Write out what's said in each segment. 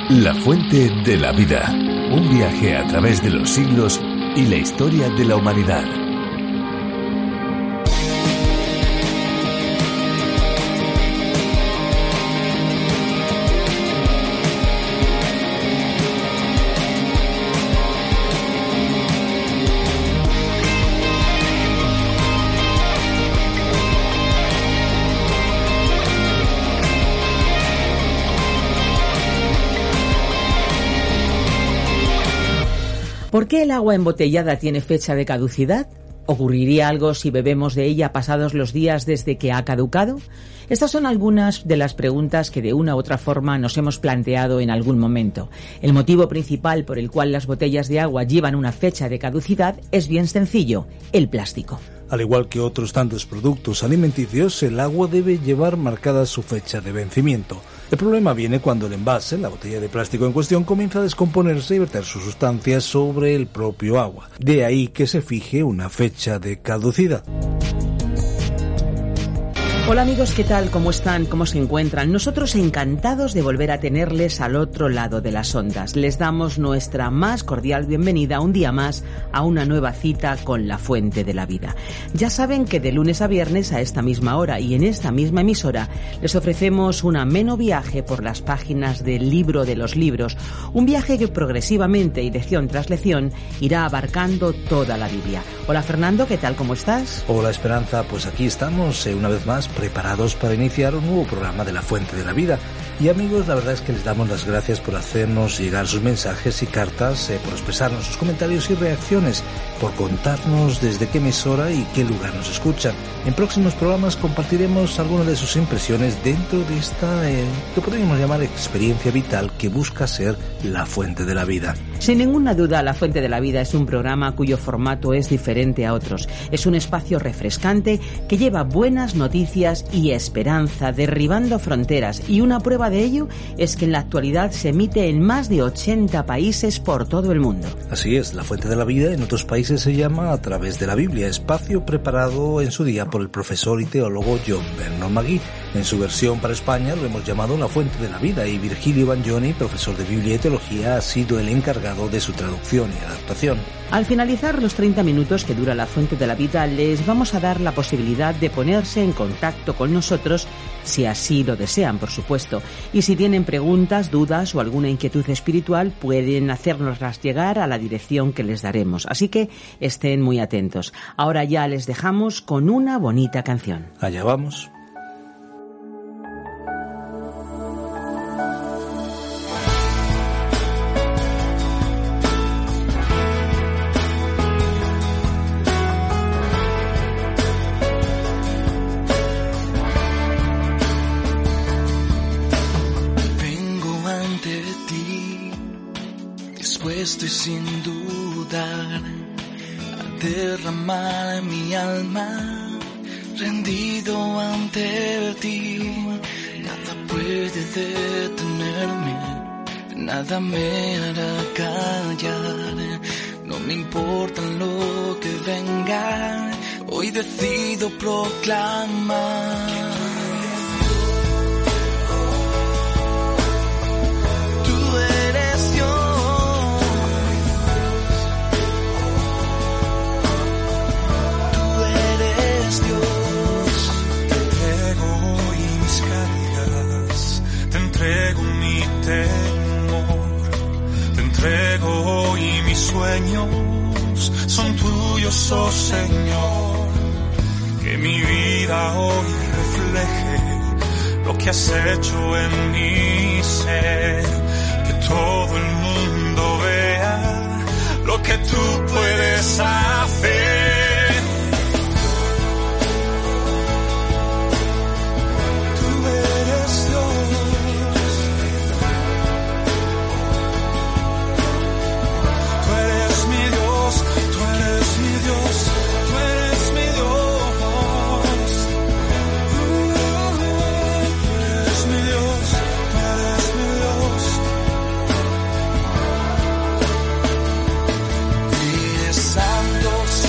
La fuente de la vida. Un viaje a través de los siglos y la historia de la humanidad. ¿Por qué el agua embotellada tiene fecha de caducidad? ¿Ocurriría algo si bebemos de ella pasados los días desde que ha caducado? Estas son algunas de las preguntas que de una u otra forma nos hemos planteado en algún momento. El motivo principal por el cual las botellas de agua llevan una fecha de caducidad es bien sencillo: el plástico. Al igual que otros tantos productos alimenticios, el agua debe llevar marcada su fecha de vencimiento. El problema viene cuando el envase, la botella de plástico en cuestión, comienza a descomponerse y verter sus sustancias sobre el propio agua. De ahí que se fije una fecha de caducidad. Hola amigos, ¿qué tal? ¿Cómo están? ¿Cómo se encuentran? Nosotros encantados de volver a tenerles al otro lado de las ondas. Les damos nuestra más cordial bienvenida un día más a una nueva cita con la Fuente de la Vida. Ya saben que de lunes a viernes a esta misma hora y en esta misma emisora les ofrecemos un ameno viaje por las páginas del Libro de los Libros, un viaje que progresivamente y lección tras lección irá abarcando toda la Biblia. Hola Fernando, ¿qué tal? ¿Cómo estás? Hola Esperanza, pues aquí estamos una vez más preparados para iniciar un nuevo programa de La Fuente de la Vida. Y amigos, la verdad es que les damos las gracias por hacernos llegar sus mensajes y cartas, por expresarnos sus comentarios y reacciones, por contarnos desde qué emisora y qué lugar nos escuchan. En próximos programas compartiremos algunas de sus impresiones dentro de esta, que podríamos llamar experiencia vital que busca ser la Fuente de la Vida. Sin ninguna duda, La Fuente de la Vida es un programa cuyo formato es diferente a otros. Es un espacio refrescante que lleva buenas noticias y esperanza, derribando fronteras, y una prueba de ello es que en la actualidad se emite en más de 80 países por todo el mundo. Así es, La Fuente de la Vida en otros países se llama A través de la Biblia, espacio preparado en su día por el profesor y teólogo John Vernon McGee. En su versión para España lo hemos llamado La Fuente de la Vida y Virgilio Bagnoni, profesor de Biblia y Teología, ha sido el encargado de su traducción y adaptación. Al finalizar los 30 minutos que dura La Fuente de la Vida, les vamos a dar la posibilidad de ponerse en contacto con nosotros, si así lo desean, por supuesto. Y si tienen preguntas, dudas o alguna inquietud espiritual, pueden hacérnoslas llegar a la dirección que les daremos. Así que estén muy atentos. Ahora ya les dejamos con una bonita canción. Allá vamos. Estoy sin dudar a derramar mi alma, rendido ante ti. Nada puede detenerme, nada me hará callar. No me importa lo que venga, hoy decido proclamar. Te entrego hoy mis sueños, son tuyos, oh Señor. Que mi vida hoy refleje lo que has hecho en mi ser. Que todo el mundo vea lo que tú puedes hacer. Santo,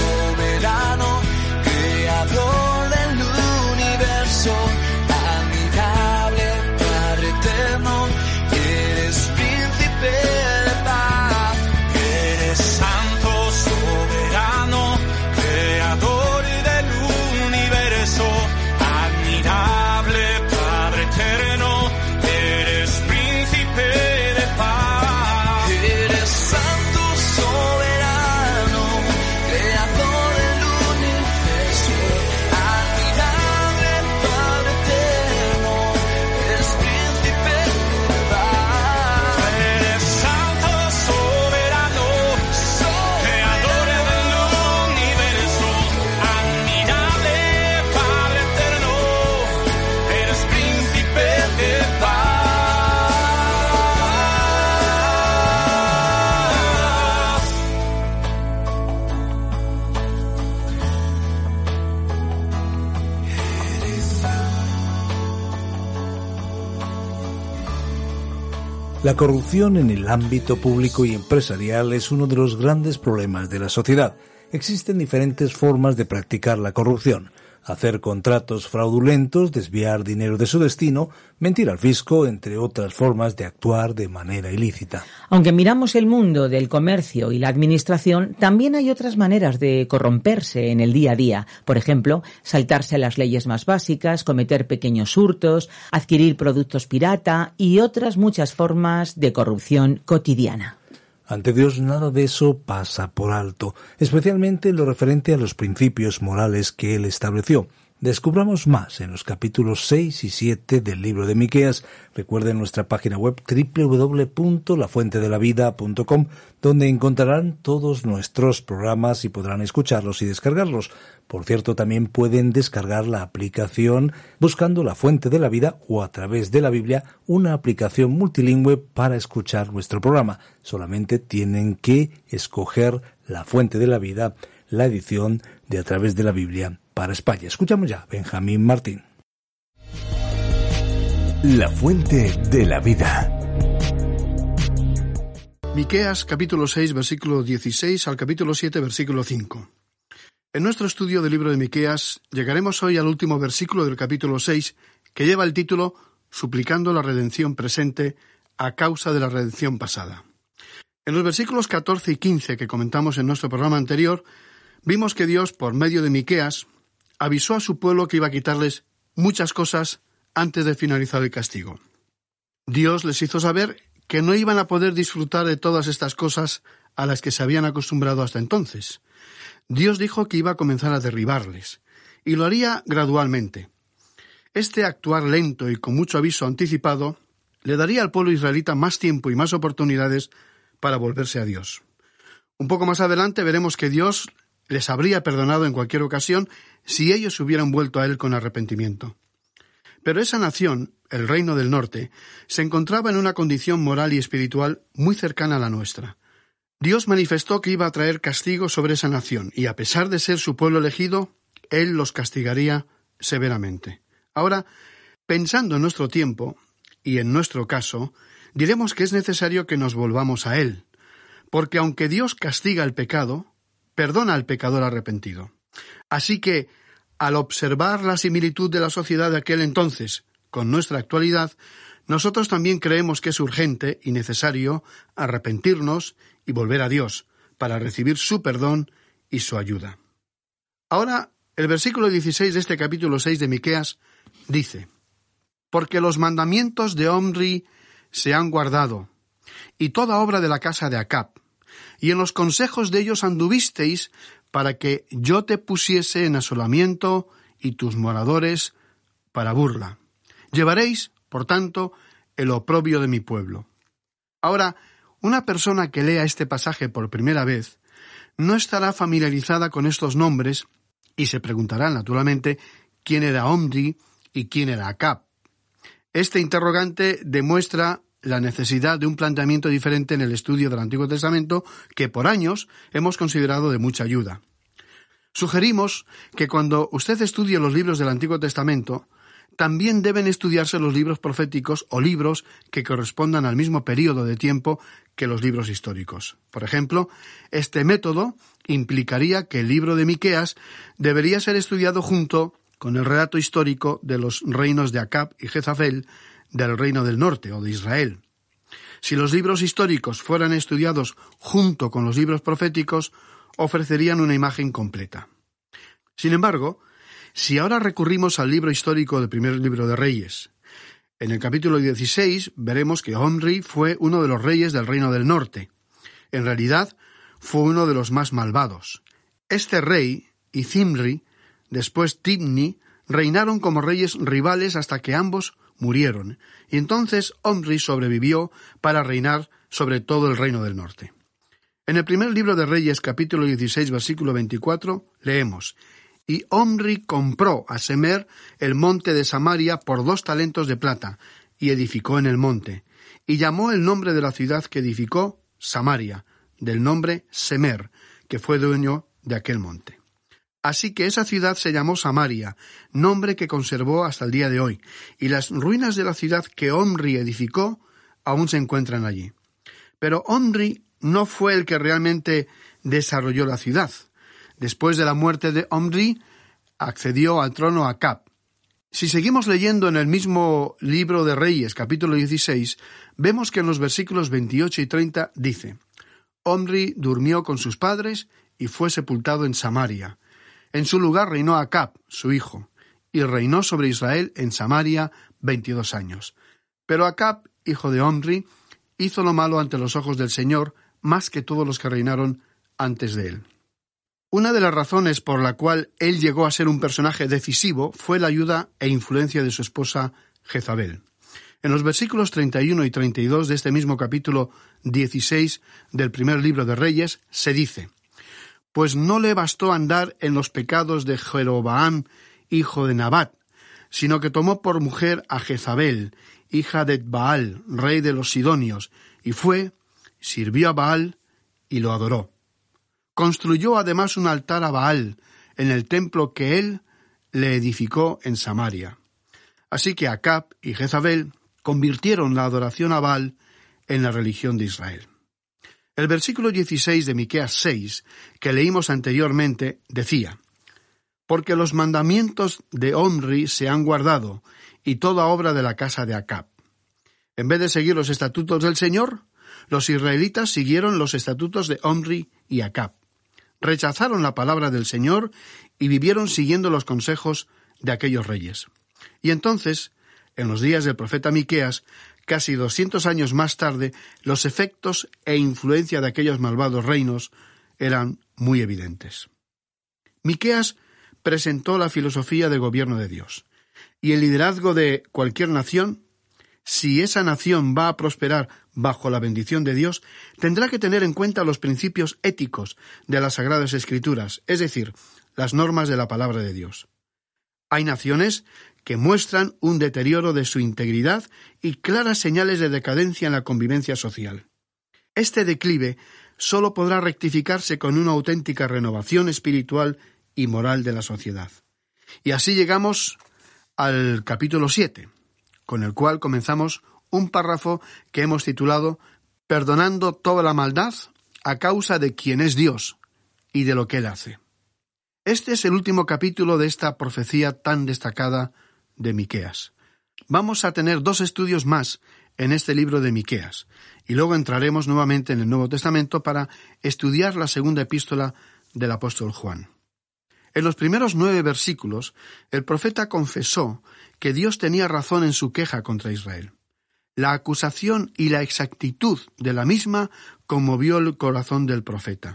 La corrupción en el ámbito público y empresarial es uno de los grandes problemas de la sociedad. Existen diferentes formas de practicar la corrupción: hacer contratos fraudulentos, desviar dinero de su destino, mentir al fisco, entre otras formas de actuar de manera ilícita. Aunque miramos el mundo del comercio y la administración, también hay otras maneras de corromperse en el día a día. Por ejemplo, saltarse las leyes más básicas, cometer pequeños hurtos, adquirir productos pirata y otras muchas formas de corrupción cotidiana. Ante Dios nada de eso pasa por alto, especialmente en lo referente a los principios morales que Él estableció. Descubramos más en los capítulos 6 y 7 del libro de Miqueas. Recuerden nuestra página web www.lafuentedelavida.com, donde encontrarán todos nuestros programas y podrán escucharlos y descargarlos. Por cierto, también pueden descargar la aplicación buscando La Fuente de la Vida o a través de la Biblia, una aplicación multilingüe para escuchar nuestro programa. Solamente tienen que escoger La Fuente de la Vida, la edición de A través de la Biblia para España. Escuchamos ya Benjamín Martín. La Fuente de la Vida. Miqueas capítulo 6, versículo 16 al capítulo 7, versículo 5. En nuestro estudio del libro de Miqueas llegaremos hoy al último versículo del capítulo 6, que lleva el título Suplicando la redención presente a causa de la redención pasada. En los versículos 14 y 15 que comentamos en nuestro programa anterior, vimos que Dios, por medio de Miqueas, avisó a su pueblo que iba a quitarles muchas cosas antes de finalizar el castigo. Dios les hizo saber que no iban a poder disfrutar de todas estas cosas a las que se habían acostumbrado hasta entonces. Dios dijo que iba a comenzar a derribarles, y lo haría gradualmente. Este actuar lento y con mucho aviso anticipado le daría al pueblo israelita más tiempo y más oportunidades para volverse a Dios. Un poco más adelante veremos que Dios les habría perdonado en cualquier ocasión si ellos hubieran vuelto a Él con arrepentimiento. Pero esa nación, el Reino del Norte, se encontraba en una condición moral y espiritual muy cercana a la nuestra. Dios manifestó que iba a traer castigo sobre esa nación, y a pesar de ser su pueblo elegido, Él los castigaría severamente. Ahora, pensando en nuestro tiempo, y en nuestro caso, diremos que es necesario que nos volvamos a Él, porque aunque Dios castiga el pecado, perdona al pecador arrepentido. Así que, al observar la similitud de la sociedad de aquel entonces con nuestra actualidad, nosotros también creemos que es urgente y necesario arrepentirnos y volver a Dios para recibir su perdón y su ayuda. Ahora, el versículo 16 de este capítulo 6 de Miqueas dice: Porque los mandamientos de Omri se han guardado, y toda obra de la casa de Acab, y en los consejos de ellos anduvisteis, para que yo te pusiese en asolamiento y tus moradores para burla. Llevaréis, por tanto, el oprobio de mi pueblo. Ahora, una persona que lea este pasaje por primera vez no estará familiarizada con estos nombres y se preguntará, naturalmente, quién era Omri y quién era Acab. Este interrogante demuestra la necesidad de un planteamiento diferente en el estudio del Antiguo Testamento que por años hemos considerado de mucha ayuda. Sugerimos que cuando usted estudie los libros del Antiguo Testamento, también deben estudiarse los libros proféticos o libros que correspondan al mismo período de tiempo que los libros históricos. Por ejemplo, este método implicaría que el libro de Miqueas debería ser estudiado junto con el relato histórico de los reinos de Acab y Jezabel del Reino del Norte o de Israel. Si los libros históricos fueran estudiados junto con los libros proféticos, ofrecerían una imagen completa. Sin embargo, si ahora recurrimos al libro histórico del primer libro de Reyes, en el capítulo 16 veremos que Omri fue uno de los reyes del Reino del Norte. En realidad, fue uno de los más malvados. Este rey y Zimri, después Tibni, reinaron como reyes rivales hasta que ambos murieron, y entonces Omri sobrevivió para reinar sobre todo el Reino del Norte. En el primer libro de Reyes, capítulo 16, versículo 24, leemos: Y Omri compró a Semer el monte de Samaria por 2 talentos de plata, y edificó en el monte, y llamó el nombre de la ciudad que edificó Samaria, del nombre Semer, que fue dueño de aquel monte. Así que esa ciudad se llamó Samaria, nombre que conservó hasta el día de hoy, y las ruinas de la ciudad que Omri edificó aún se encuentran allí. Pero Omri no fue el que realmente desarrolló la ciudad. Después de la muerte de Omri, accedió al trono Acab. Si seguimos leyendo en el mismo libro de Reyes, capítulo 16, vemos que en los versículos 28 y 30 dice: Omri durmió con sus padres y fue sepultado en Samaria. En su lugar reinó Acab, su hijo, y reinó sobre Israel en Samaria 22 años. Pero Acab, hijo de Omri, hizo lo malo ante los ojos del Señor, más que todos los que reinaron antes de él. Una de las razones por la cual él llegó a ser un personaje decisivo fue la ayuda e influencia de su esposa Jezabel. En los versículos 31 y 32 de este mismo capítulo 16 del primer libro de Reyes se dice: Pues no le bastó andar en los pecados de Jeroboam, hijo de Nabat, sino que tomó por mujer a Jezabel, hija de Baal, rey de los Sidonios, y fue, sirvió a Baal y lo adoró. Construyó además un altar a Baal en el templo que él le edificó en Samaria. Así que Acab y Jezabel convirtieron la adoración a Baal en la religión de Israel. El versículo 16 de Miqueas 6, que leímos anteriormente, decía: Porque los mandamientos de Omri se han guardado, y toda obra de la casa de Acab. En vez de seguir los estatutos del Señor, los israelitas siguieron los estatutos de Omri y Acab. Rechazaron la palabra del Señor y vivieron siguiendo los consejos de aquellos reyes. Y entonces, en los días del profeta Miqueas, casi 200 años más tarde, los efectos e influencia de aquellos malvados reinos eran muy evidentes. Miqueas presentó la filosofía de gobierno de Dios. Y el liderazgo de cualquier nación, si esa nación va a prosperar bajo la bendición de Dios, tendrá que tener en cuenta los principios éticos de las Sagradas Escrituras, es decir, las normas de la palabra de Dios. Hay naciones que muestran un deterioro de su integridad y claras señales de decadencia en la convivencia social. Este declive solo podrá rectificarse con una auténtica renovación espiritual y moral de la sociedad. Y así llegamos al capítulo 7, con el cual comenzamos un párrafo que hemos titulado Perdonando toda la maldad a causa de quien es Dios y de lo que Él hace. Este es el último capítulo de esta profecía tan destacada de Miqueas. Vamos a tener 2 estudios más en este libro de Miqueas, y luego entraremos nuevamente en el Nuevo Testamento para estudiar la segunda epístola del apóstol Juan. En los primeros 9 versículos, el profeta confesó que Dios tenía razón en su queja contra Israel. La acusación y la exactitud de la misma conmovió el corazón del profeta.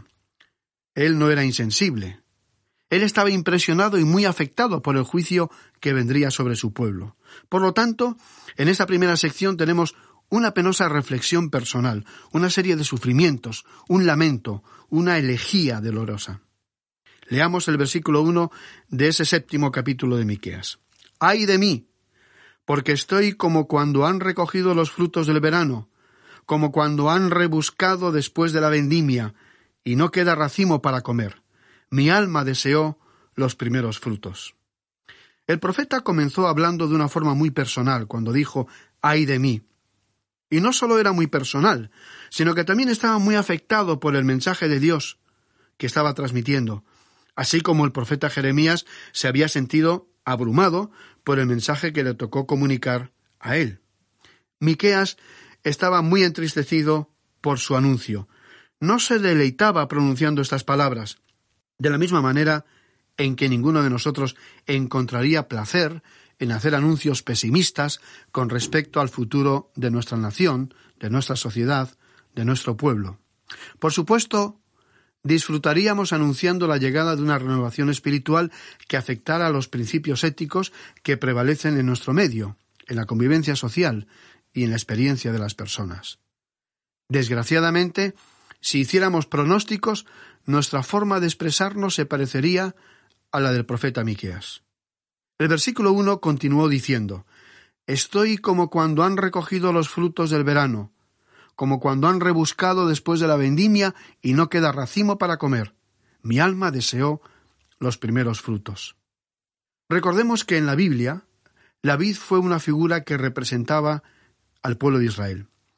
Él no era insensible. Él estaba impresionado y muy afectado por el juicio que vendría sobre su pueblo. Por lo tanto, en esta primera sección tenemos una penosa reflexión personal, una serie de sufrimientos, un lamento, una elegía dolorosa. Leamos el versículo 1 de ese 7º capítulo de Miqueas. ¡Ay de mí! Porque estoy como cuando han recogido los frutos del verano, como cuando han rebuscado después de la vendimia, y no queda racimo para comer. Mi alma deseó los primeros frutos. El profeta comenzó hablando de una forma muy personal cuando dijo, ¡ay de mí! Y no solo era muy personal, sino que también estaba muy afectado por el mensaje de Dios que estaba transmitiendo, así como el profeta Jeremías se había sentido abrumado por el mensaje que le tocó comunicar a él. Miqueas estaba muy entristecido por su anuncio. No se deleitaba pronunciando estas palabras, de la misma manera en que ninguno de nosotros encontraría placer en hacer anuncios pesimistas con respecto al futuro de nuestra nación, de nuestra sociedad, de nuestro pueblo. Por supuesto, disfrutaríamos anunciando la llegada de una renovación espiritual que afectara a los principios éticos que prevalecen en nuestro medio, en la convivencia social y en la experiencia de las personas. Desgraciadamente, si hiciéramos pronósticos, nuestra forma de expresarnos se parecería a la del profeta Miqueas. El versículo 1 continuó diciendo, «Estoy como cuando han recogido los frutos del verano, como cuando han rebuscado después de la vendimia y no queda racimo para comer. Mi alma deseó los primeros frutos». Recordemos que en la Biblia, la vid fue una figura que representaba al pueblo de Israel.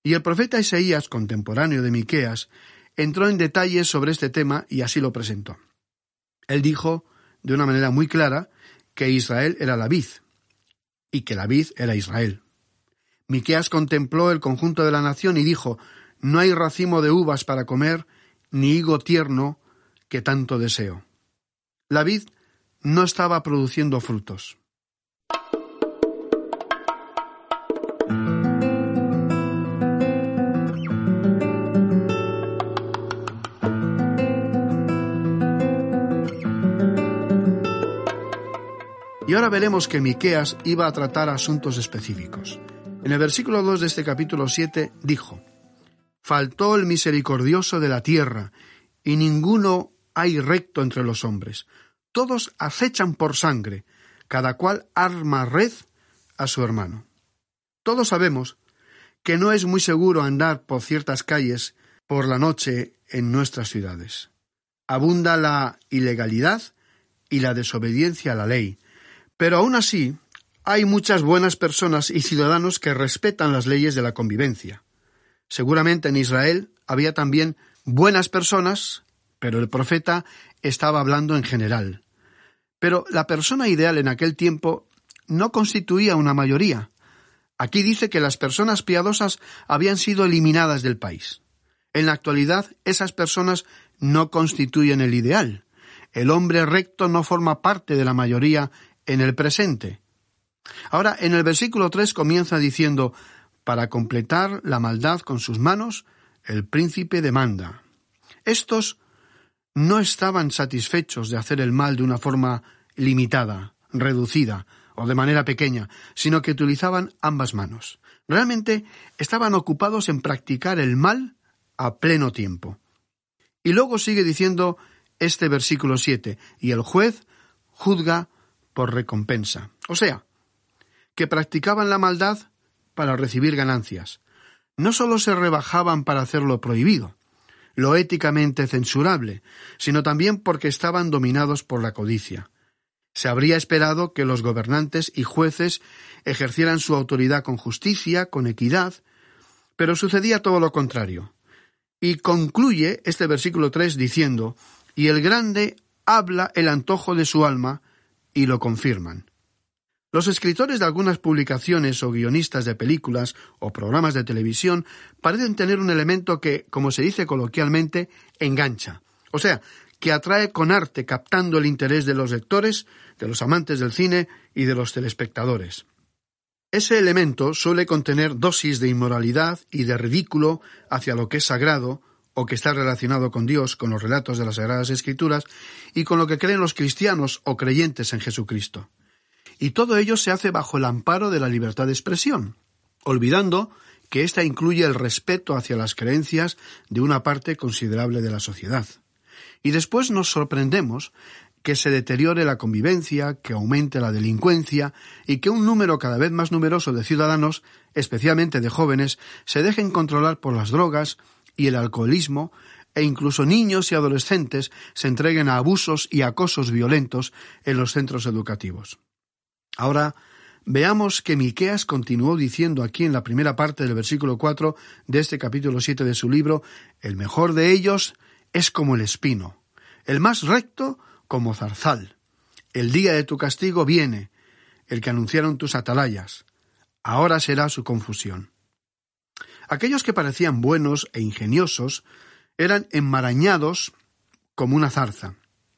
Y el profeta Isaías, contemporáneo de Miqueas, entró en detalles sobre este tema y así lo presentó. Él dijo, de una manera muy clara, que Israel era la vid, y que la vid era Israel. Miqueas contempló el conjunto de la nación y dijo, no hay racimo de uvas para comer, ni higo tierno que tanto deseo. La vid no estaba produciendo frutos. Y ahora veremos que Miqueas iba a tratar asuntos específicos. En el versículo 2 de este capítulo 7 dijo, faltó el misericordioso de la tierra, y ninguno hay recto entre los hombres. Todos acechan por sangre, cada cual arma red a su hermano. Todos sabemos que no es muy seguro andar por ciertas calles por la noche en nuestras ciudades. Abunda la ilegalidad y la desobediencia a la ley, pero aún así hay muchas buenas personas y ciudadanos que respetan las leyes de la convivencia. Seguramente en Israel había también buenas personas, pero el profeta estaba hablando en general. Pero la persona ideal en aquel tiempo no constituía una mayoría. Aquí dice que las personas piadosas habían sido eliminadas del país. En la actualidad, esas personas no constituyen el ideal. El hombre recto no forma parte de la mayoría en el presente. Ahora, en el versículo 3 comienza diciendo, para completar la maldad con sus manos, el príncipe demanda. Estos no estaban satisfechos de hacer el mal de una forma limitada, reducida o de manera pequeña, sino que utilizaban ambas manos. Realmente estaban ocupados en practicar el mal a pleno tiempo. Y luego sigue diciendo este versículo 7, y el juez juzga por recompensa. O sea, que practicaban la maldad para recibir ganancias. No solo se rebajaban para hacer lo prohibido, lo éticamente censurable, sino también porque estaban dominados por la codicia. Se habría esperado que los gobernantes y jueces ejercieran su autoridad con justicia, con equidad, pero sucedía todo lo contrario. Y concluye este versículo 3 diciendo, y el grande habla el antojo de su alma, y lo confirman. Los escritores de algunas publicaciones o guionistas de películas o programas de televisión parecen tener un elemento que, como se dice coloquialmente, engancha. O sea, que atrae con arte, captando el interés de los lectores, de los amantes del cine y de los telespectadores. Ese elemento suele contener dosis de inmoralidad y de ridículo hacia lo que es sagrado o que está relacionado con Dios, con los relatos de las Sagradas Escrituras y con lo que creen los cristianos o creyentes en Jesucristo. Y todo ello se hace bajo el amparo de la libertad de expresión, olvidando que ésta incluye el respeto hacia las creencias de una parte considerable de la sociedad. Y después nos sorprendemos que se deteriore la convivencia, que aumente la delincuencia y que un número cada vez más numeroso de ciudadanos, especialmente de jóvenes, se dejen controlar por las drogas y el alcoholismo, e incluso niños y adolescentes se entreguen a abusos y acosos violentos en los centros educativos. Ahora, veamos que Miqueas continuó diciendo aquí en la primera parte del versículo 4 de este capítulo 7 de su libro, el mejor de ellos es como el espino, el más recto como zarzal. El día de tu castigo viene, el que anunciaron tus atalayas. Ahora será su confusión. Aquellos que parecían buenos e ingeniosos eran enmarañados como una zarza.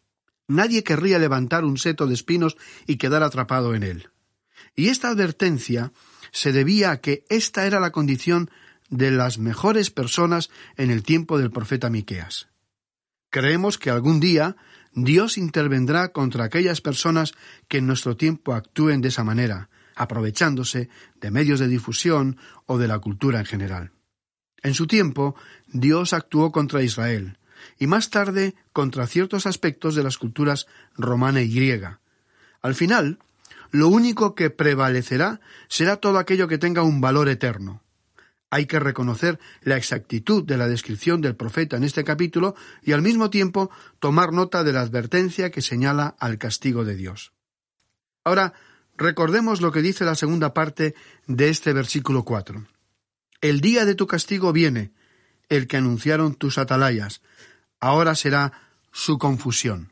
Nadie querría levantar un seto de espinos y quedar atrapado en él. Y esta advertencia se debía a que esta era la condición de las mejores personas en el tiempo del profeta Miqueas. Creemos que algún día Dios intervendrá contra aquellas personas que en nuestro tiempo actúen de esa manera, aprovechándose de medios de difusión o de la cultura en general. En su tiempo, Dios actuó contra Israel, y más tarde contra ciertos aspectos de las culturas romana y griega. Al final, lo único que prevalecerá será todo aquello que tenga un valor eterno. Hay que reconocer la exactitud de la descripción del profeta en este capítulo y al mismo tiempo tomar nota de la advertencia que señala al castigo de Dios. Ahora, recordemos lo que dice la segunda parte de este versículo 4. El día de tu castigo viene, el que anunciaron tus atalayas. Ahora será su confusión.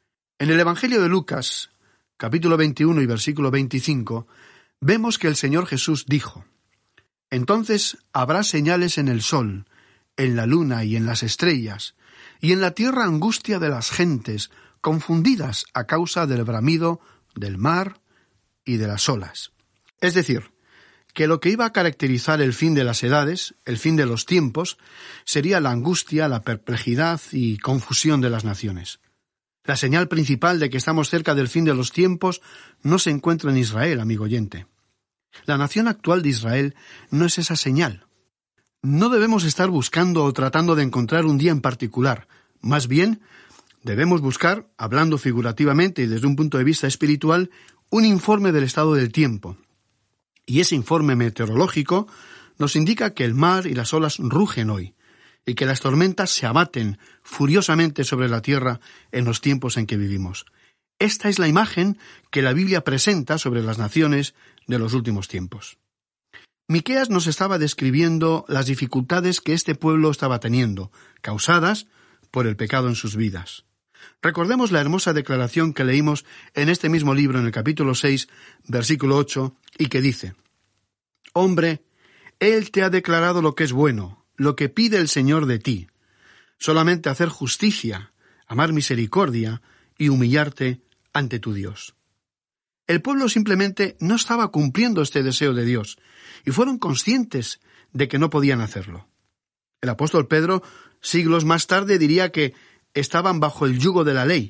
En el Evangelio de Lucas, capítulo 21 y versículo 25, vemos que el Señor Jesús dijo: Entonces habrá señales en el sol, en la luna y en las estrellas, y en la tierra angustia de las gentes, confundidas a causa del bramido del mar y de las olas. Es decir, que lo que iba a caracterizar el fin de las edades, el fin de los tiempos, sería la angustia, la perplejidad y confusión de las naciones. La señal principal de que estamos cerca del fin de los tiempos no se encuentra en Israel, amigo oyente. La nación actual de Israel no es esa señal. No debemos estar buscando o tratando de encontrar un día en particular. Más bien, debemos buscar, hablando figurativamente y desde un punto de vista espiritual, un informe del estado del tiempo. Y ese informe meteorológico nos indica que el mar y las olas rugen hoy, y que las tormentas se abaten furiosamente sobre la tierra en los tiempos en que vivimos. Esta es la imagen que la Biblia presenta sobre las naciones de los últimos tiempos. Miqueas nos estaba describiendo las dificultades que este pueblo estaba teniendo, causadas por el pecado en sus vidas. Recordemos la hermosa declaración que leímos en este mismo libro, en el capítulo 6, versículo 8, y que dice: Hombre, Él te ha declarado lo que es bueno, lo que pide el Señor de ti, solamente hacer justicia, amar misericordia y humillarte ante tu Dios. El pueblo simplemente no estaba cumpliendo este deseo de Dios, y fueron conscientes de que no podían hacerlo. El apóstol Pedro, siglos más tarde, diría que estaban bajo el yugo de la ley,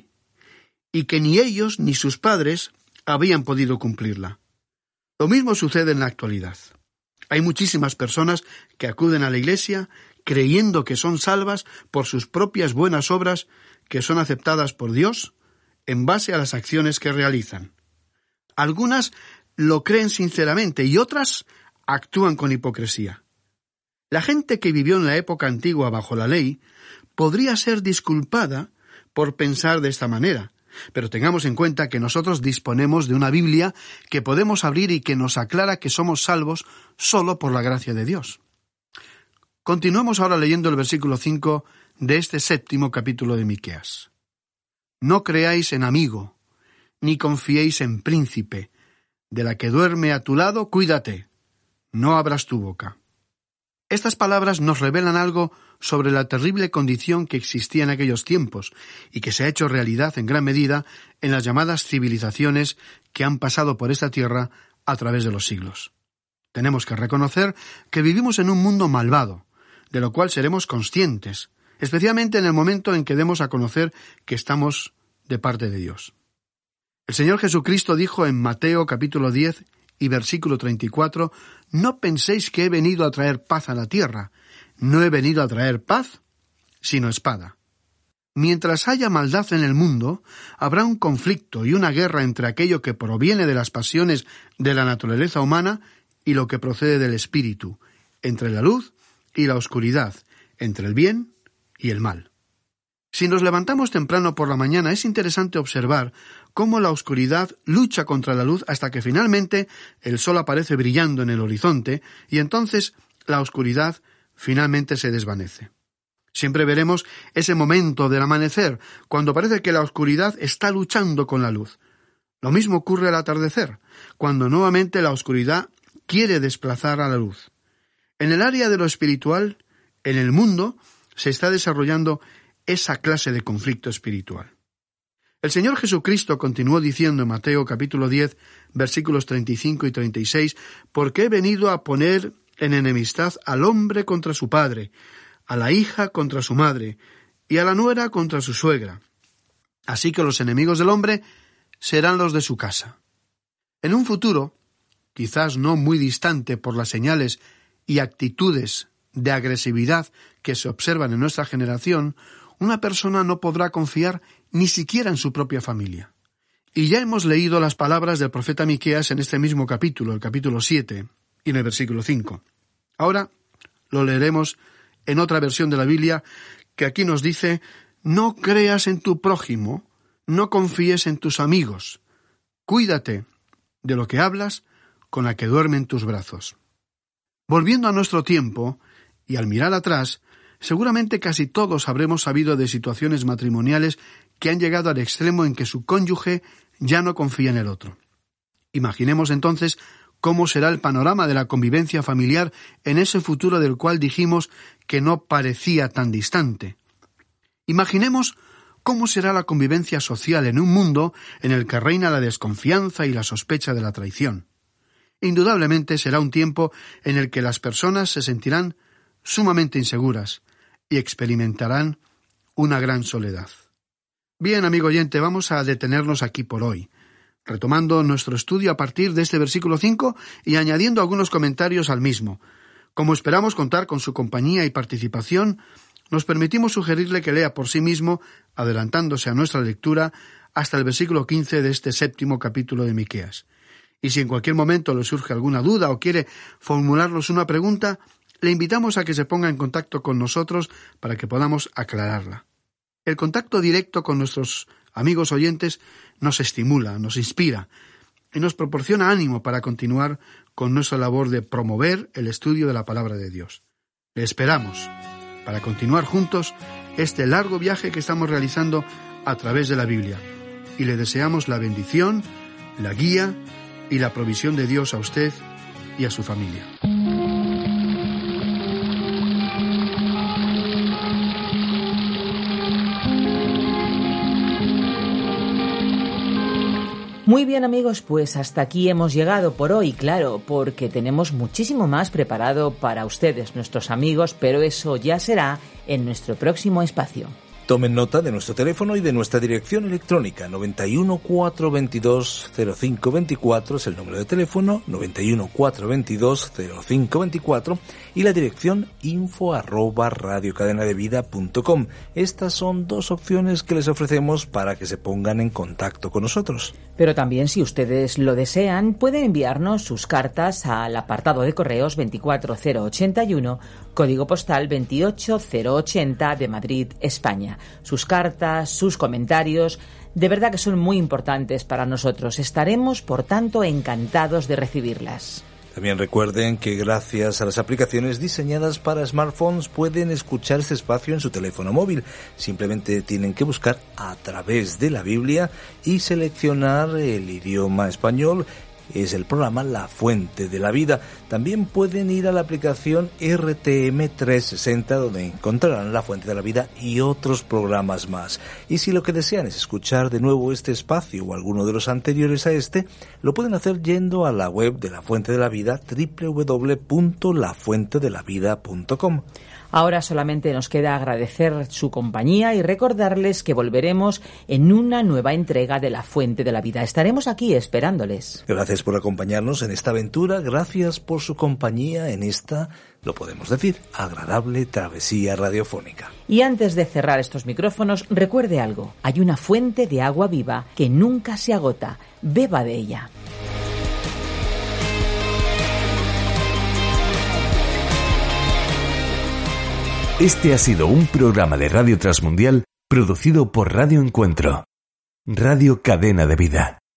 y que ni ellos ni sus padres habían podido cumplirla. Lo mismo sucede en la actualidad. Hay muchísimas personas que acuden a la iglesia creyendo que son salvas por sus propias buenas obras, que son aceptadas por Dios en base a las acciones que realizan. Algunas lo creen sinceramente y otras actúan con hipocresía. La gente que vivió en la época antigua bajo la ley podría ser disculpada por pensar de esta manera, pero tengamos en cuenta que nosotros disponemos de una Biblia que podemos abrir y que nos aclara que somos salvos solo por la gracia de Dios. Continuemos ahora leyendo el versículo 5 de este 7º capítulo de Miqueas. No creáis en amigo, ni confiéis en príncipe. De la que duerme a tu lado, cuídate, no abras tu boca. Estas palabras nos revelan algo sobre la terrible condición que existía en aquellos tiempos y que se ha hecho realidad en gran medida en las llamadas civilizaciones que han pasado por esta tierra a través de los siglos. Tenemos que reconocer que vivimos en un mundo malvado, de lo cual seremos conscientes, especialmente en el momento en que demos a conocer que estamos de parte de Dios. El Señor Jesucristo dijo en Mateo capítulo 10 y versículo 34, «No penséis que he venido a traer paz a la tierra. No he venido a traer paz, sino espada». Mientras haya maldad en el mundo, habrá un conflicto y una guerra entre aquello que proviene de las pasiones de la naturaleza humana y lo que procede del espíritu, entre la luz y la oscuridad, entre el bien y el mal. Si nos levantamos temprano por la mañana, es interesante observar cómo la oscuridad lucha contra la luz hasta que finalmente el sol aparece brillando en el horizonte y entonces la oscuridad finalmente se desvanece. Siempre veremos ese momento del amanecer, cuando parece que la oscuridad está luchando con la luz. Lo mismo ocurre al atardecer, cuando nuevamente la oscuridad quiere desplazar a la luz. En el área de lo espiritual, en el mundo, se está desarrollando esa clase de conflicto espiritual. El Señor Jesucristo continuó diciendo en Mateo capítulo 10, versículos 35 y 36, «Porque he venido a poner en enemistad al hombre contra su padre, a la hija contra su madre, y a la nuera contra su suegra. Así que los enemigos del hombre serán los de su casa». En un futuro, quizás no muy distante por las señales y actitudes de agresividad que se observan en nuestra generación, una persona no podrá confiar ni siquiera en su propia familia. Y ya hemos leído las palabras del profeta Miqueas en este mismo capítulo, el capítulo 7, y en el versículo 5. Ahora lo leeremos en otra versión de la Biblia, que aquí nos dice: «No creas en tu prójimo, no confíes en tus amigos, cuídate de lo que hablas con la que duerme en tus brazos». Volviendo a nuestro tiempo, y al mirar atrás, seguramente casi todos habremos sabido de situaciones matrimoniales que han llegado al extremo en que su cónyuge ya no confía en el otro. Imaginemos entonces cómo será el panorama de la convivencia familiar en ese futuro del cual dijimos que no parecía tan distante. Imaginemos cómo será la convivencia social en un mundo en el que reina la desconfianza y la sospecha de la traición. Indudablemente será un tiempo en el que las personas se sentirán sumamente inseguras y experimentarán una gran soledad. Bien, amigo oyente, vamos a detenernos aquí por hoy, retomando nuestro estudio a partir de este versículo 5 y añadiendo algunos comentarios al mismo. Como esperamos contar con su compañía y participación, nos permitimos sugerirle que lea por sí mismo, adelantándose a nuestra lectura, hasta el versículo 15 de este 7º capítulo de Miqueas. Y si en cualquier momento le surge alguna duda o quiere formularnos una pregunta, le invitamos a que se ponga en contacto con nosotros para que podamos aclararla. El contacto directo con nuestros amigos oyentes nos estimula, nos inspira y nos proporciona ánimo para continuar con nuestra labor de promover el estudio de la palabra de Dios. Le esperamos para continuar juntos este largo viaje que estamos realizando a través de la Biblia y le deseamos la bendición, la guía y la provisión de Dios a usted y a su familia. Muy bien, amigos, pues hasta aquí hemos llegado por hoy, claro, porque tenemos muchísimo más preparado para ustedes, nuestros amigos, pero eso ya será en nuestro próximo espacio. Tomen nota de nuestro teléfono y de nuestra dirección electrónica. 91 422 0524 es el número de teléfono, 91 422 0524 y la dirección info@radiocadenadevida.com. Estas son dos opciones que les ofrecemos para que se pongan en contacto con nosotros. Pero también, si ustedes lo desean, pueden enviarnos sus cartas al apartado de correos 24081, código postal 28080 de Madrid, España. Sus cartas, sus comentarios, de verdad que son muy importantes para nosotros. Estaremos, por tanto, encantados de recibirlas. También recuerden que gracias a las aplicaciones diseñadas para smartphones pueden escuchar este espacio en su teléfono móvil. Simplemente tienen que buscar a través de la Biblia y seleccionar el idioma español. Es el programa La Fuente de la Vida. También pueden ir a la aplicación RTM360 donde encontrarán La Fuente de la Vida y otros programas más. Y si lo que desean es escuchar de nuevo este espacio o alguno de los anteriores a este, lo pueden hacer yendo a la web de La Fuente de la Vida, www.lafuentedelavida.com. Ahora solamente nos queda agradecer su compañía y recordarles que volveremos en una nueva entrega de La Fuente de la Vida. Estaremos aquí esperándoles. Gracias por acompañarnos en esta aventura, gracias por su compañía en esta, lo podemos decir, agradable travesía radiofónica. Y antes de cerrar estos micrófonos, recuerde algo. Hay una fuente de agua viva que nunca se agota. Beba de ella. Este ha sido un programa de Radio Transmundial producido por Radio Encuentro, Radio Cadena de Vida.